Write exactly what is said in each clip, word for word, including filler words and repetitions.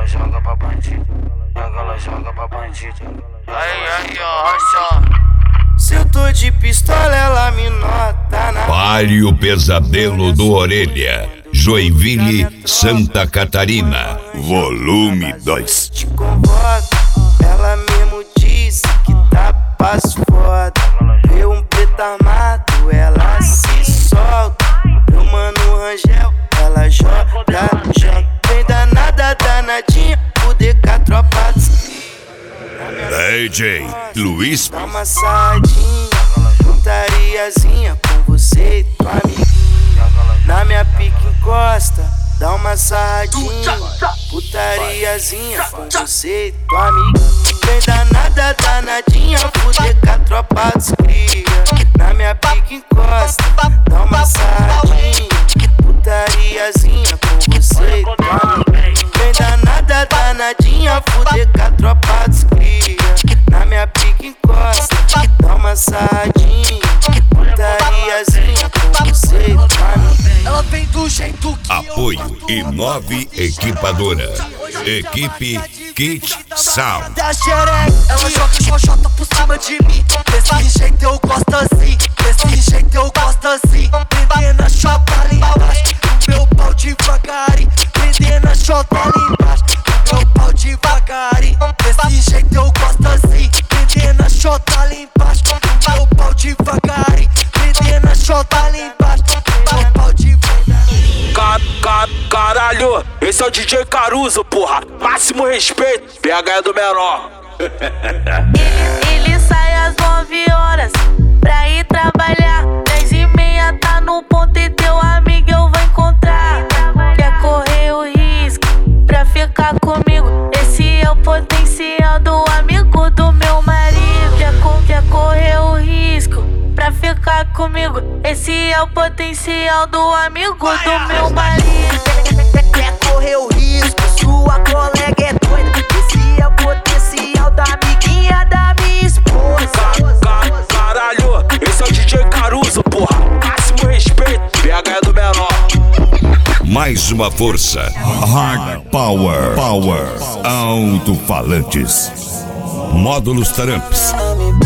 ela joga pra bandido, joga, ela joga pra bandido. Aí, aí, ó, só. Se eu tô de pistola, ela me nota na. Pare o pesadelo do Orelha. Joinville, Santa Catarina. Volume dois. Te convoca, ela mesmo disse que tá passo foda. Vê um preto armado, ela se solta. Meu mano Rangel, ela joga, joga. Vem danada, danadinha, o D K tropa de D J Luiz. Dá uma sarradinha, juntariazinha com você e tua amiguinha. Na minha pique encosta, dá uma sarradinha, putariazinha com você e tua amiguinha. Vem danada, danadinha, fuder com a tropa dos cria. Na minha pique encosta, dá uma sarradinha, putariazinha com você e tua amiguinha. Vem danada, danadinha, fuder com a tropa dos cria. Na minha pique encosta, dá uma sarradinha, putariazinha com você e tua amiguinha. Ela vem do jeito que Apoio Imove Equipadora. Equipe Kit Sound. da xereca. Ela joga xoxota por cima de mim. Desse jeito eu gosto assim. Desse jeito eu gosto assim. Prendendo a chota ali embaixo do meu pau devagarinho. Prendendo a chota ali embaixo do meu pau devagarinho. Desse jeito eu gosto assim. Prendendo a chota ali embaixo do meu pau devagarinho. Prendendo a chota ali embaixo do meu pau devagarinho. Car car caralho, esse é o D J Caruso, porra. Máximo respeito, P H é do menor. Ele, ele sai às nove horas pra ir trabalhar. Dez e meia tá no ponto e teu amigo eu vou encontrar. Quer correr o risco pra ficar comigo? Esse é o potencial do amigo do meu marido. Quer, co quer correr o risco pra ficar comigo? Esse é o potencial do amigo do meu marido. Quer correr o risco? Sua colega é doida. Esse é o potencial da amiguinha da minha esposa. Car car caralho, esse é o D J Caruso, porra. Máximo respeito, P H é do menor. Mais uma força. Hard Power. Power. Alto-falantes. Módulos Taramps.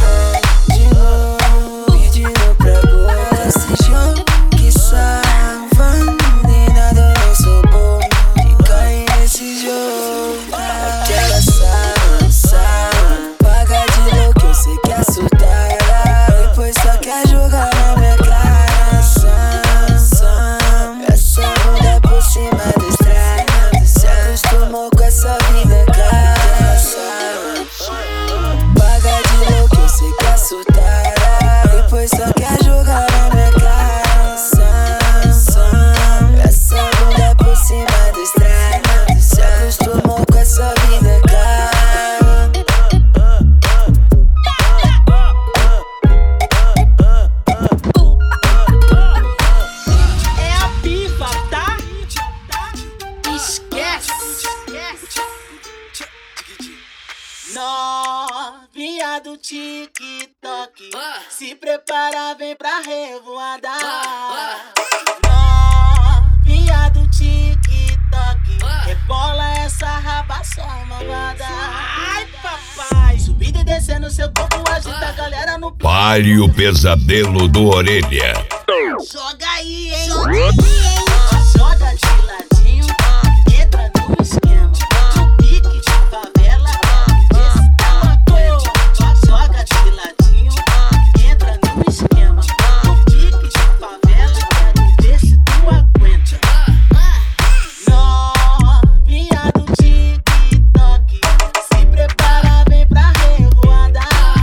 Novinha do TikTok, se prepara, vem pra revoada. Novinha do TikTok, rebola essa rabação malvada. Ai, papai, subindo e descendo seu corpo, agita a galera no. Pare o pesadelo do Orelha. Joga aí, hein? Joga aí, hein? Joga de ladinho, entra no esquema. Do pique de favela, esse tá uma coisa. Joga de ladinho, entra no esquema. Do pique de favela, vê se tu aguenta. Novinha do TikTok, se prepara, vem pra revoada.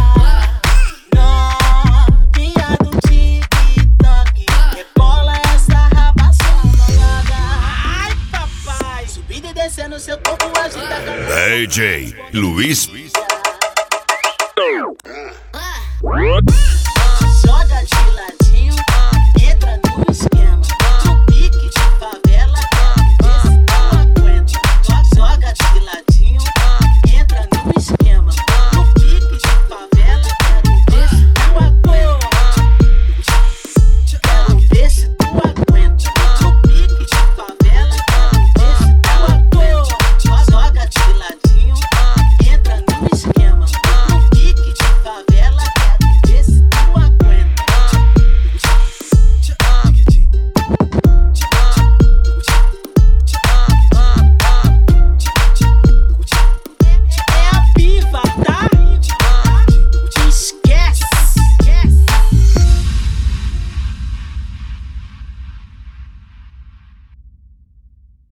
Novinha do TikTok, rebola essa rabação malvada. Ai, papai, subindo e descendo seu corpo, agita a galera. D J Luiz. Ah.